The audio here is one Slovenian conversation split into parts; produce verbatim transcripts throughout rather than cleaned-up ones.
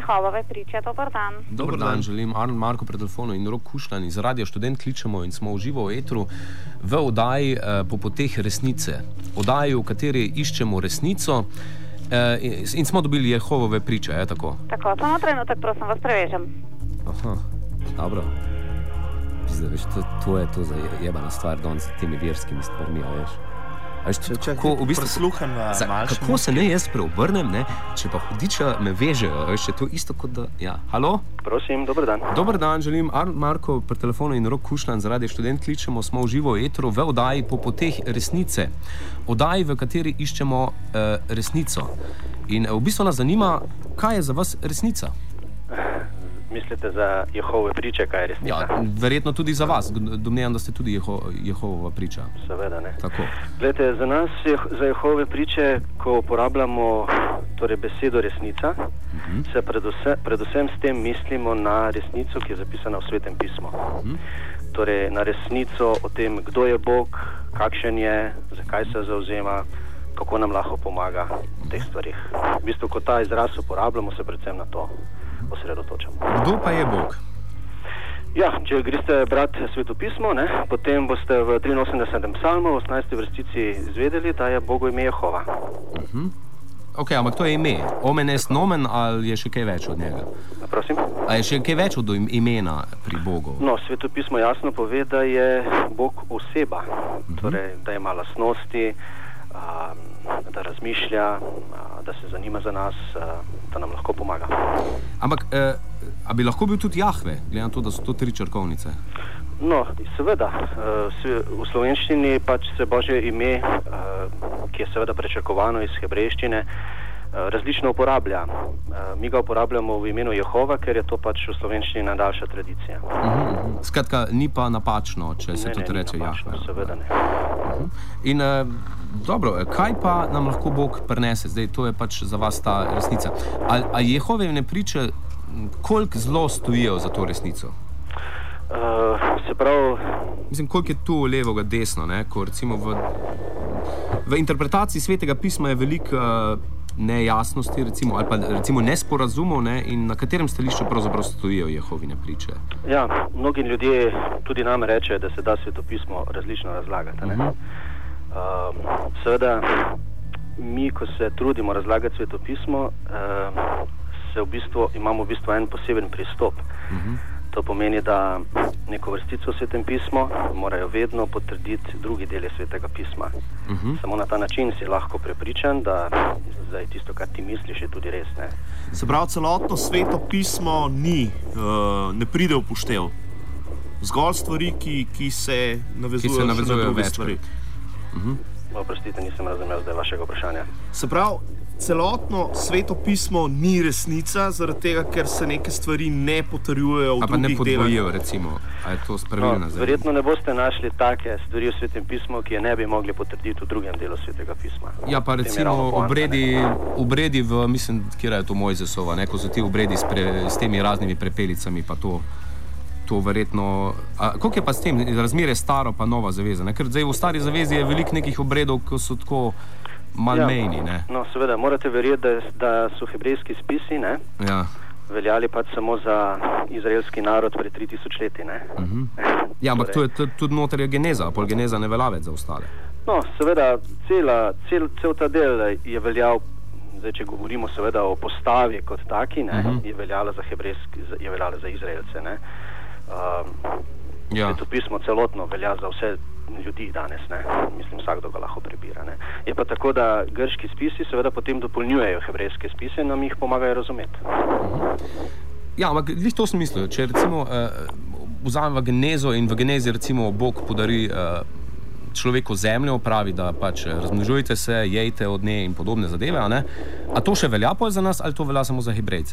Jehovove priče. Dober dan. Dober dan, želim Arnold Marko pred telefonom in Rok Kušlan iz Radia Študent kličemo in smo v živo v etru v oddaji eh, Po poteh resnice. Oddaji, v kateri iščemo resnico eh, in smo dobili Jehovove priče, je tako? Tako, samo trenutek, prosim, vas prevežem. Aha, dobro. Zdaj, veš, to, to je to za jebana stvar, danes s temi verskimi stvarmi, a veš. Veš, kako, v bistvu, za, kako se ne jaz preobrnem, ne, če pa hudiča me vežejo, veš, je to isto kot da, ja. Halo? Prosim, dober dan. Dober dan, želim Arnold Marko pred telefonom in Rok Kušlan z Radia Študent kličemo, smo v živo etru v oddaji Po poteh resnice. Oddaji, v kateri iščemo uh, resnico. In uh, v bistvu nas zanima, kaj je za vas resnica? Mislite za Jehove priče, kaj je resnica? Ja, verjetno tudi za vas. Domnevam, da ste tudi Jeho, Jehova priča. Seveda ne. Tako. Glejte, za nas, za Jehove priče, ko uporabljamo torej besedo resnica, uh-huh. se predvsem, predvsem s tem mislimo na resnico, ki je zapisana v Svetem pismu. Uh-huh. Torej, na resnico o tem, kdo je Bog, kakšen je, zakaj se zavzema, kako nam lahko pomaga v teh stvarih. V bistvu, ko ta izraz uporabljamo, se predvsem na to osredotočamo. Kdo pa je Bog? Ja, če greste brati svetopismo, ne, potem boste v triinosemdesetem psalmu, v osemnajsti vrstici izvedeli, da je Bogu ime Jehova. Uh-huh. Ok, ampak to je ime. Omen est nomen, ali je še kaj več od njega? Prosim? A je še kaj več od imena pri Bogu? No, svetopismo jasno pove, da je Bog oseba. Uh-huh. Torej, da ima lastnosti, a, da razmišlja, a, da se zanima za nas, a, da nam lahko pomaga. Ampak, eh, a bi lahko bil tudi Jahve, glede na to, da so to tri črkovnice? No, seveda. V slovenščini pač se Božje ime, ki je seveda prečrkovano iz hebrejščine, različno uporablja. Mi ga uporabljamo v imenu Jehova, ker je to pač v slovenščini najdaljša tradicija. Uh-huh. Skratka, ni pa napačno, če se ne, tudi ne, reče napačno, Jahve. Seveda ne. Uh-huh. In uh, dobro, kaj pa nam lahko Bog prinese? Zdaj, to je pač za vas ta resnica. A, a Jehove ne priče, koliko zelo stojijo za to resnico? Uh, se pravi... Mislim, koliko je tu levo, desno, ne? Ko recimo v, v interpretaciji Svetega pisma je veliko uh, nejasnosti, recimo, ali pa recimo nesporazumov, ne? In na katerem stališču pravzaprav stojijo Jehovine priče? Ja, mnogi ljudje tudi nam rečejo, da se da svetopismo različno razlagati. Ne? Uh-huh. Uh, seveda, mi, ko se trudimo razlagati svetopismo, uh, se v bistvu, imamo v bistvu en poseben pristop. Uh-huh. To pomeni, da neko vrstico v Svetem pismu morajo vedno potrditi drugi deli Svetega pisma. Uh-huh. Samo na ta način si lahko prepričan, da zdaj tisto, kar ti misliš, je tudi res. Ne? Se pravi, celotno Sveto pismo ni, uh, ne pride v poštev. Zgolj stvari, ki, ki se navezujejo na druge stvari. Uh-huh. Oprostite, nisem razumel zdaj vašega vprašanja. Se pravi, celotno Sveto pismo ni resnica, zaradi tega, ker se neke stvari ne potrjujejo v drugih delah. A pa ne podvojijo, recimo. A je to spravilno? No, verjetno ne boste našli take stvari v Svetem pismu, ki je ne bi mogli potrditi v drugem delu Svetega pisma. Ja, pa recimo obredi, obredi v, mislim, kjer je to Mojzesova, ne, ko so ti obredi s, pre, s temi raznimi prepelicami, pa to, to verjetno... A, koliko je pa s tem razmerje staro pa nova zaveza? Ne? Ker zdaj v stari zavezi je veliko nekih obredov, ko so tako malmejni, ne? Ja, no, seveda, morate verjeti, da, da so hebrejski spisi, ne? Ja. Veljali pač samo za izraelski narod pred tri tisoč leti, ne? Uh-huh. Ja, ampak torej, to je tudi noter je geneza, pol geneza ne velja več za ostale. No, seveda, cela, cel, cel ta del je veljal, zdaj, če govorimo seveda o postavi kot taki, ne? Uh-huh. Je veljala za hebrejski, je veljala za Izraelce, ne? Um, ja. Svetopismo celotno velja za vse ljudi danes, ne? Mislim, vsakdo ga lahko prebira, ne? Je pa tako, da grški spisi seveda potem dopolnjujejo hebrejske spise in nam jih pomagajo razumeti. Uh-huh. Ja, ampak glih to sem mislil, če recimo uh, vzamem v genezo in v genezi recimo Bog podari uh, človeku zemljo, pravi, da pač razmnožujte se, jejte od nje in podobne zadeve, a ne? A to še velja pol za nas ali to velja samo za Hebrejce?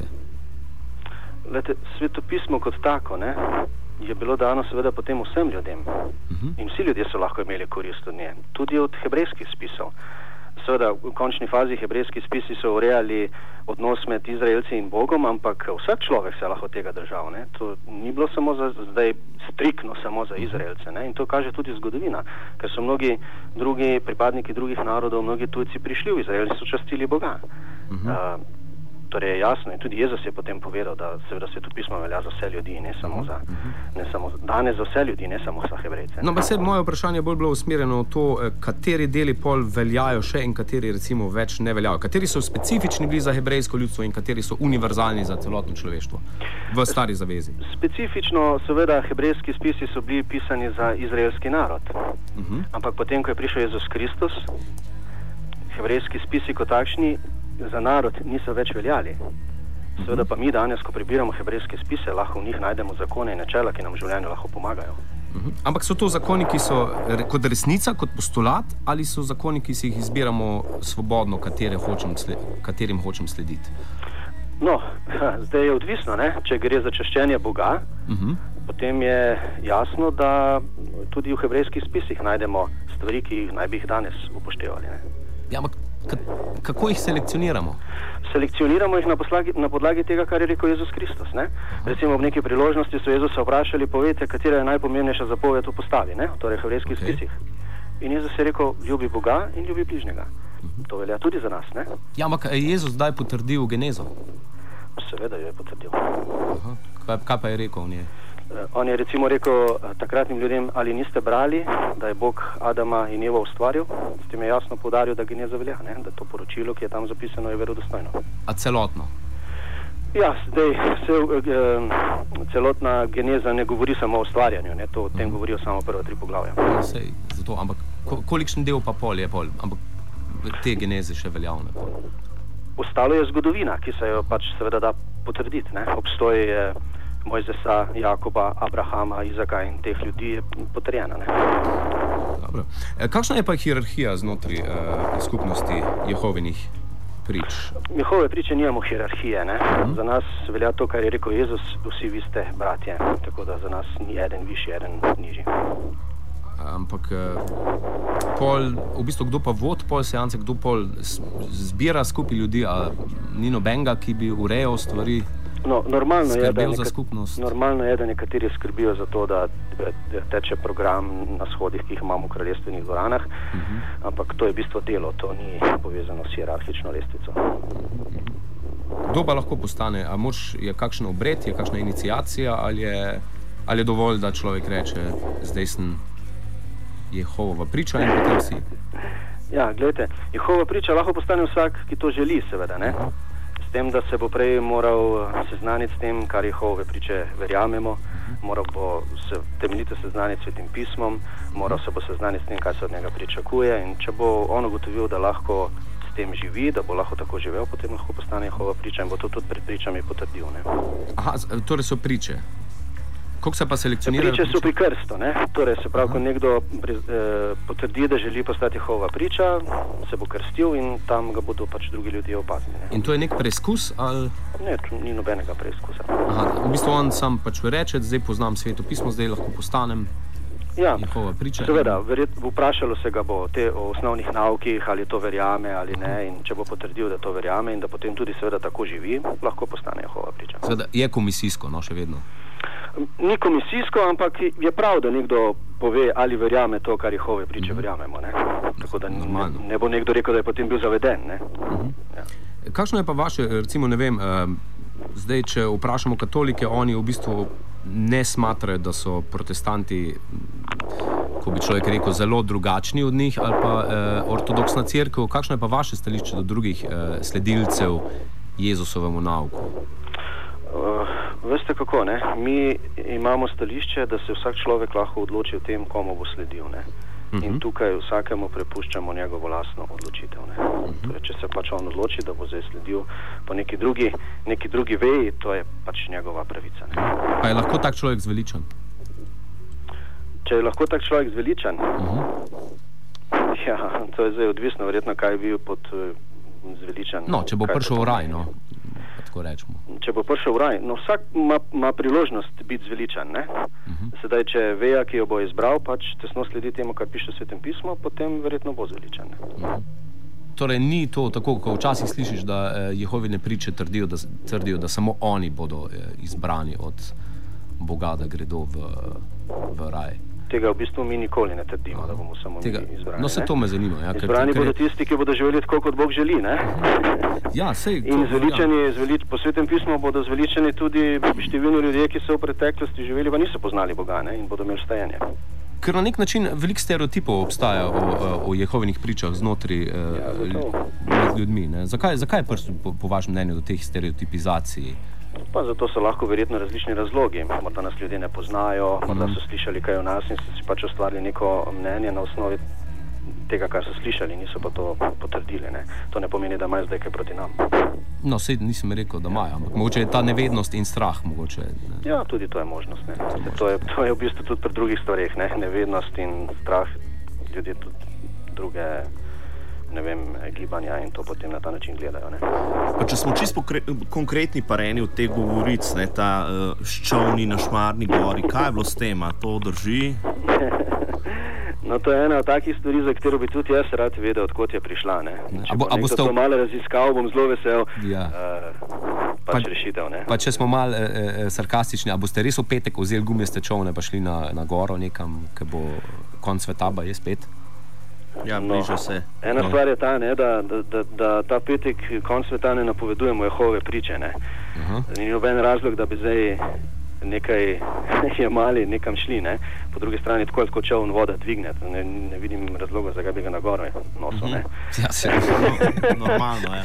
Glede, svetopismo kot tako, ne, je bilo dano seveda potem vsem ljudem. Uh-huh. In vsi ljudje so lahko imeli korist od nje. Tudi od hebrejskih spisov. Seveda, v končni fazi hebrejski spisi so urejali odnos med Izraelci in Bogom, ampak vsak človek se lahko tega držal, ne. To ni bilo samo za, zdaj striktno samo za Izraelce, ne. In to kaže tudi zgodovina, ker so mnogi drugi pripadniki drugih narodov, mnogi tujci prišli v Izrael in so častili Boga. Uh-huh. Uh, Torej je jasno in tudi Jezus je potem povedal, da seveda svetopismo velja za vse ljudi, ne samo za, ne samo danes za vse ljudi, ne samo za Hebrejce. No, pa se moje vprašanje bolj bilo usmerjeno v to, kateri deli pol veljajo še in kateri recimo več ne veljajo. Kateri so specifični bili za hebrejsko ljudstvo in kateri so univerzalni za celotno človeštvo v Stari zavezi? Specifično, seveda, hebrejski spisi so bili pisani za izraelski narod. Uh-huh. Ampak potem, ko je prišel Jezus Kristus, hebrejski spisi kot takšni za narod niso več veljali. Seveda pa mi danes, ko prebiramo hebrejske spise, lahko v njih najdemo zakone in načela, ki nam v življenju lahko pomagajo. Uh-huh. Ampak so to zakoni, ki so kot resnica, kot postulat, ali so zakoni, ki si jih izbiramo svobodno, katere hočem sled, katerim hočem slediti? No, zdaj je odvisno, ne? Če gre za čaščenje Boga, uh-huh. potem je jasno, da tudi v hebrejskih spisih najdemo stvari, ki naj bi jih danes upoštevali. Ne? Ja, ampak kako jih selekcioniramo? Selekcioniramo jih na podlagi, na podlagi tega, kar je rekel Jezus Kristus. Ne? Recimo v neki priložnosti so Jezusa vprašali, povejte, katera je najpomembnejša zapoved v postavi, ne? Torej v hebrejskih okay. spisih. In Jezus je rekel, ljubi Boga in ljubi bližnjega. Uh-huh. To velja tudi za nas. Ne? Ja, ampak je Jezus zdaj potrdil genezo? Seveda jo je potrdil. Aha. Kaj, kaj pa je rekel v njej? On je recimo rekel takratnim ljudem, ali niste brali, da je Bog Adama in Evo ustvaril, s tem je jasno poudaril, da geneza velja, ne? Da to poročilo, ki je tam zapisano, je verodostojno. A celotno? Ja, zdaj se, eh, celotna geneza ne govori samo o ustvarjanju, ne? To o tem govorijo samo prva tri poglavja. Ja, sej, zato, ampak kolikšen del pa pol je pol, ampak te geneze še veljavne pol? Ostalo je zgodovina, ki se jo pač seveda da potrditi, ne? Obstoj je Mojzesa, Jakoba, Abrahama, Izaka in teh ljudi je potrjena. Ne? Dobro. Kakšna je pa hierarhija znotraj uh, skupnosti Jehovinih prič? Jehove priče nimamo hierarhije. Ne? Hmm. Za nas velja to, kar je rekel Jezus, vsi vi ste bratje, tako da za nas ni eden višji, eden nižji. Ampak pol, v bistvu kdo pa vod pol seance, kdo pol zbira skupaj ljudi, a ni nobenega, ki bi urejal stvari? No, normalno, je, da neka, normalno je, da nekateri skrbijo za to, da teče program na shodih, ki jih imamo v kraljestvenih dvoranah, uh-huh. ampak to je v bistvu delo, to ni povezano s hierarhično lestvico. Kdo pa lahko postane? A moč je kakšen obred, je kakšna iniciacija, ali je, ali je dovolj, da človek reče, zdaj sem Jehovova priča in potem si? Ja, gledajte, Jehova priča lahko postane vsak, ki to želi, seveda, ne? Uh-huh. Tem, da se bo prej moral seznaniti s tem, kar Jehove priče verjamemo, moral bo se temeljito seznaniti s Svetim pismom, moral se bo seznaniti s tem, kaj se od njega pričakuje in če bo on ugotovil, da lahko s tem živi, da bo lahko tako živel, potem lahko postane Jehova priča in bo to tudi pred pričami potrdil. Ne? Aha, torej so priče. Kako se pa selekcionirajo? Priče so pri krstu, ne? Torej se pravi, ko nekdo eh, potrdi, da želi postati Jehova priča, se bo krstil in tam ga bodo pač drugi ljudje opaznili. In to je nek preizkus? Ali? Ne, ni nobenega preizkusa. Aha, v bistvu on sam pač reče, zdaj poznam Sveto pismo, zdaj lahko postanem ja, Jehova priča. Seveda, verjet, vprašalo se ga bo te o osnovnih naukih, ali to verjame ali ne, in če bo potrdil, da to verjame in da potem tudi seveda tako živi, lahko postane Jehova priča. Seveda je komisijsko, no, še vedno. Ni komisijsko, ampak je prav, da nekdo pove, ali verjame to, kar Jehove priče uh-huh. verjamemo. Ne? Tako da ne, ne bo nekdo rekel, da je potem bil zaveden. Ne? Uh-huh. Ja. Kakšno je pa vaše, recimo, ne vem, uh, zdaj, če vprašamo katolike, oni v bistvu ne smatrajo, da so protestanti, ko bi človek rekel, zelo drugačni od njih, ali pa uh, ortodoksna cerkev. Kakšno je pa vaše stališče do drugih uh, sledilcev Jezusovemu nauku? Uh, veste kako, ne? Mi imamo stališče, da se vsak človek lahko odloči o tem, komu bo sledil. Ne? Uh-huh. In tukaj vsakemu prepuščamo njegovo lastno odločitev. Ne? Uh-huh. Torej, če se pač on odloči, da bo zdaj sledil po neki drugi, neki drugi veji, to je pač njegova pravica. Ne? Pa je lahko tak človek zveličan? Če je lahko tak človek zveličan? Uh-huh. Ja, to je zdaj odvisno, verjetno, kaj je bil pod uh, zveličan. No, če bo prišel v raj, no. Rečemo. Če bo prišel v raj, no vsak ima, ima priložnost biti zveličan. Ne? Uh-huh. Sedaj, če veja, ki jo bo izbral, pač tesno sledi temu, kar piše v Svetem pismu, potem verjetno bo zveličan. Uh-huh. Torej, ni to tako, ko včasih slišiš, da eh, Jehovine priče trdijo da, trdijo, da samo oni bodo eh, izbrani od Boga, da gredo v, v raj. tega v bistvu mi nikoli ne trdimo, da bomo samo tega, mi izbrani. No, se to me zanima. Ja, izbrani ker, bodo tisti, ki bodo živeli tako, kot Bog želi. Ne? Ja, sej, in zveličani, ja. zvelič, po Svetem pismu bodo zveličani tudi številni ljudje, ki so v preteklosti živeli, pa niso poznali Boga, ne? In bodo imeli stajenje. Ker na nek način veliko stereotipov obstaja o, o Jehovinih pričah znotraj ja, med ljudmi. Ne? Zakaj, zakaj je prišlo po, po vašem mnenju do teh stereotipizacij? Pa zato so lahko verjetno različni razlogi. Morda nas ljudje ne poznajo, morda so slišali kaj o nas in so si pač ustvarili neko mnenje na osnovi tega, kar so slišali, niso pa to potrdili. Ne? To ne pomeni, da imajo zdaj kaj proti nam. No, sej nisem rekel, da imajo, ampak mogoče je ta nevednost in strah. Mogoče, ne? Ja, tudi to je možnost. Ne? To, je, to je v bistvu tudi pri drugih stvareh. Ne? Nevednost in strah, ljudje tudi druge ne vem, gibanja in to potem na ta način gledajo. Ne? Pa če smo čisto konkretni pa eni od teh govoric, ne, ta uh, ščovni na Šmarni gori, kaj je bilo s tem, a to drži? No, to je ena od takih stvari, za katero bi tudi jaz rad vedel, odkot je prišla. Ne? Če bo nekdo to malo raziskal, bom zelo vesel, ja. uh, pač pa, rešitev. Ne? Pa če smo malo e, e, sarkastični, a boste res v petek vzeli gumijaste čovne pa šli na, na goro nekam, ki bo konc sveta ba je spet? Ja, bliža se. No, ena no. stvar je ta, ne, da, da, da, da ta petek konc sveta ne napovedujemo Jehove priče. Ne? Uh-huh. Ni noben razlog, da bi zdaj nekaj jemali, nekam šli. Ne? Po drugi strani tako kot čovn voda dvigne. Ne, ne vidim razloga, zakaj bi ga na goro nosil. Ne? Ja, se normalno je.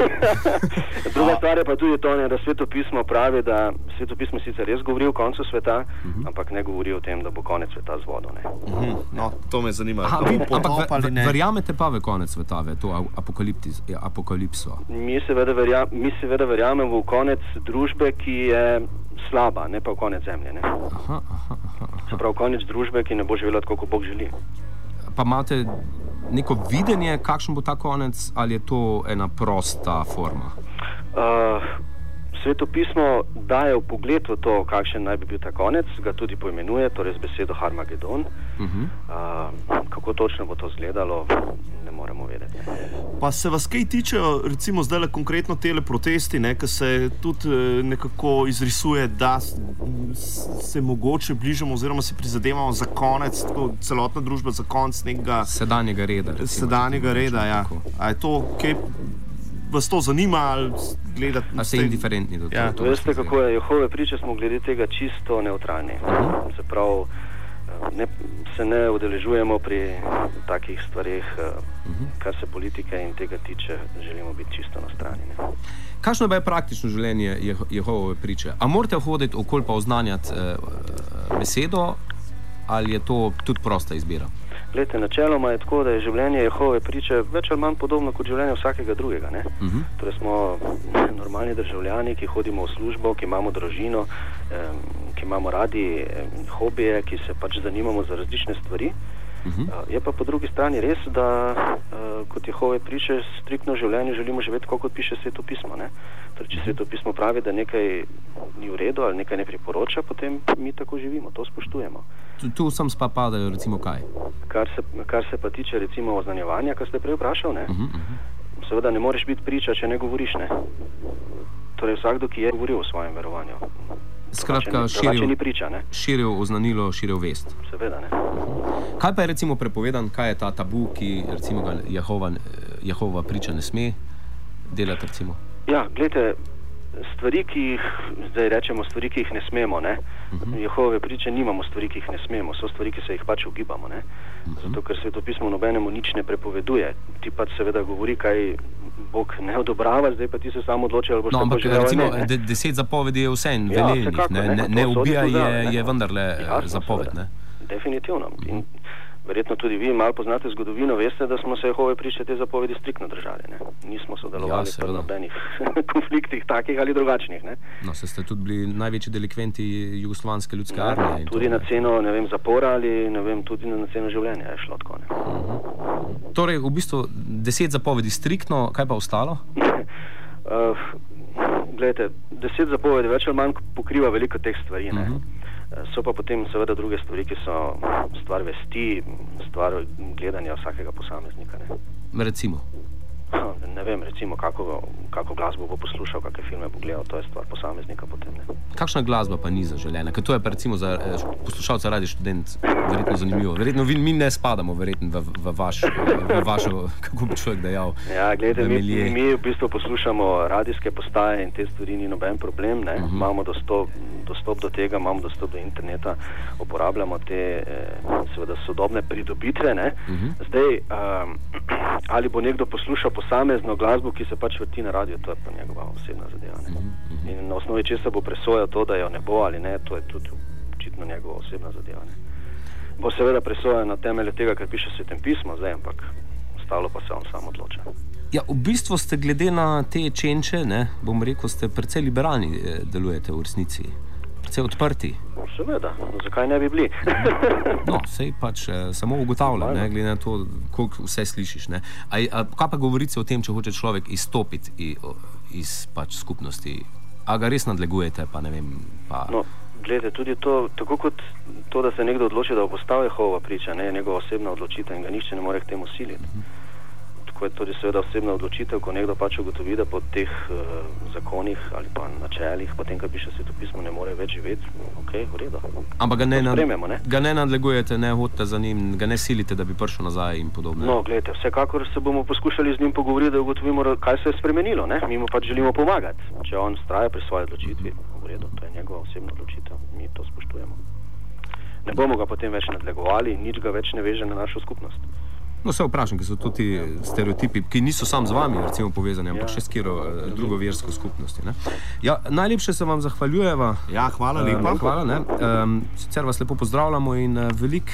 Druga stvar je pa tudi to, ne, da Sveto pismo pravi, da Sveto pismo sicer res govori o koncu sveta, uh-huh. ampak ne govori o tem, da bo konec sveta z vodo. Ne? Uh-huh. No, to me zanima. Aha, vi, ampak v, v, verjamete pa v konec sveta, v to apokalipso? Mi seveda, verja, mi seveda verjamemo v konec družbe, ki je slaba, ne pa v konec zemlje. Ne? Aha, aha, aha. Se pravi, konec družbe, ki ne bo živela tako, kot Bog želi. Pa imate neko videnje, kakšen bo ta konec, ali je to ena prosta forma? Uh, Sveto pismo daje v pogled v to, kakšen naj bi bil ta konec, ga tudi poimenuje, torej z besedo Harmagedon. Uh-huh. Uh, kako točno bo to izgledalo, ne moremo vedeti. Pa se vas kaj tičejo, recimo zdaj konkretno tele protesti, ne, ki se tudi nekako izrisuje, da se mogoče bližamo oziroma se prizadevamo za konec, tako celotna družba za konec nekega sedanjega reda. Recimo, sedanjega reda, ja. A je to, kaj vas to zanima ali gledati? A ste indiferentni do tega? Ja. To veste, kako je, Jehove priče smo glede tega čisto neutralni. Uh-huh. Se pravi, ne, se ne udeležujemo pri takih stvarih, uh-huh. kar se politike in tega tiče, želimo biti čisto na strani. Ne. Kakšno je praktično življenje Jehove priče? A morate hoditi okoli pa oznanjati uh, besedo, ali je to tudi prosta izbira? Glede, načeloma je tako, da je življenje Jehove priče več ali manj podobno kot življenje vsakega drugega. Ne? Uh-huh. Torej smo normalni državljani, ki hodimo v službo, ki imamo družino, eh, ki imamo radi eh, hobije, ki se pač zanimamo za različne stvari. Uh-huh. eh, je pa po drugi strani res, da eh, kot Jehove priče striktno življenje želimo živeti tako, kot piše Sveto pismo. Ne? Torej, če Sveto pismo pravi, da nekaj ni v redu ali nekaj ne priporoča, potem mi tako živimo, to spoštujemo. Tu, tu sem spapadajo recimo kaj? Kar se, kar se pa tiče recimo oznanjevanja, kar ste prej vprašal, ne? Uh-huh, uh-huh. Seveda ne moreš biti priča, če ne govoriš, ne? Torej vsakdo, ki je govoril o svojem verovanju. Skratka, širil, ni priča, ne? širil oznanilo, širil vest. Seveda, ne. Uh-huh. Kaj pa je recimo prepovedan, kaj je ta tabu, ki recimo ga Jehova, Jehova priča ne sme delati recimo? Ja, gledajte, stvari, ki jih, zdaj rečemo stvari, ki jih ne smemo, ne? Uh-huh. Jehove priče nimamo stvari, ki jih ne smemo, so stvari, ki se jih pač ugibamo, ne? Uh-huh. Zato, ker Sveto pismo nobenemu nič ne prepoveduje. Ti pač seveda govori, kaj Bog ne odobrava, zdaj pa ti se samo odloči, ali boš no, tako ampak želel, recimo, ne, ne? De, deset zapovedi je vse in ja, veljenih, ne, ne, ne, ne ubija je, je vendarle jasno, zapoved, ne? Definitivno. Uh-huh. In verjetno tudi vi malo poznate zgodovino, veste, da smo se Jehove priče te zapovedi striktno držali. Ne? Nismo sodelovali ja, v nobenih konfliktih, takih ali drugačnih. Ne? No, se ste tudi bili največji delikventi jugoslovanske ljudske ja, armije. Tudi to, na ceno, ne vem, zapora ali ne vem, tudi na ceno življenja je šlo tako. Ne? Uh-huh. Torej, v bistvu deset zapovedi striktno, kaj pa ostalo? uh, Glejte, deset zapovedi več ali manj pokriva veliko teh stvari. Ne? Uh-huh. So pa potem seveda druge stvari, ki so stvar vesti, stvar gledanja vsakega posameznika. Ne? Recimo? ne vem, recimo, kako, kako glasbo bo poslušal, kakšne filme bo gledal, to je stvar posameznika potem. Ne. Kakšna glasba pa ni zaželena? Ker to je pa recimo za poslušalca Radio Študent verjetno zanimivo. Verjetno vi, mi ne spadamo verjetno v, v, vaš, v vašo, kako bi človek dejal. Ja, gledajte, mi, mi v bistvu poslušamo radijske postaje in te stvari ni noben problem, ne. Uh-huh. Imamo dostop, dostop do tega, imamo dostop do interneta, uporabljamo te seveda sodobne pridobitve, ne. Uh-huh. Zdaj, um, ali bo nekdo poslušal posamezno glasbo, ki se pač vrti na radio, to je pa njegova osebna zadeva. Ne? Uh-huh. In na osnovi česa bo presojal to, da jo ne bo ali ne, to je tudi očitno njegova osebna zadeva. Ne? Bo seveda presojal na temelju tega, kar piše v Svetem pismu, zdaj, ampak ostalo pa se on sam odloča. Ja, v bistvu ste glede na te čenče, ne, bom rekel, ste precej liberalni delujete v resnici. Precej odprti. Seveda, no, zakaj ne bi bili? No, sej pač eh, samo ugotavljam, ne, glede na to, koliko vse slišiš. Ne. A, a, kaj pa govorice o tem, če hoče človek izstopiti iz, iz pač skupnosti? A ga res nadlegujete, pa ne vem, pa... No, gledajte, tudi to, tako kot to, da se nekdo odloči, da bo postal Jehova priča, ne, je njegova osebna odločitev in ga nihče ne more k temu siliti. Uh-huh. Tako je tudi seveda osebna odločitev, ko nekdo pač ugotovi, da po teh uh, zakonih ali pa načelih, potem, kar piše Sveto pismo, ne more več živeti, ok, v redu. Ampak ga ne, nad, ne? ga ne nadlegujete, ne hodite za njim, ga ne silite, da bi prišel nazaj in podobno. No, gledajte, vsekakor se bomo poskušali z njim pogovoriti, da ugotovimo, kaj se je spremenilo, ne? Mi mu pač želimo pomagati. Če on vztraja pri svoji odločitvi, v redu, to je njegova osebna odločitev, mi to spoštujemo. Ne bomo ga potem več nadlegovali in nič ga več ne veže na našo skupnost. No, se vprašam, ker so to ti stereotipi, ki niso sam z vami recimo povezani, ampak ja. še s kjero drugo versko skupnosti. Ne? Ja, najlepše se vam zahvaljujeva. Ja, hvala lepa. Uh, hvala, ne. Um, sicer vas lepo pozdravljamo in uh, velik...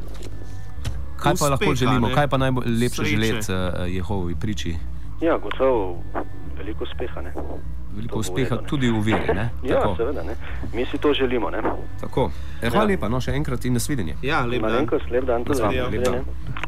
Kaj Uspeha, pa lahko želimo? Ne? Kaj pa najlepše želeti uh, Jehovovi priči? Ja, gotovo veliko uspeha, ne. Veliko uspeha tudi v veri, ne? Ja, tako. Seveda, ne. Mi si to želimo, ne. Tako. E, hvala ja. lepa, no, še enkrat in nasvidenje. Ja, lep dan. Malenkost, lep dan. Lep dan.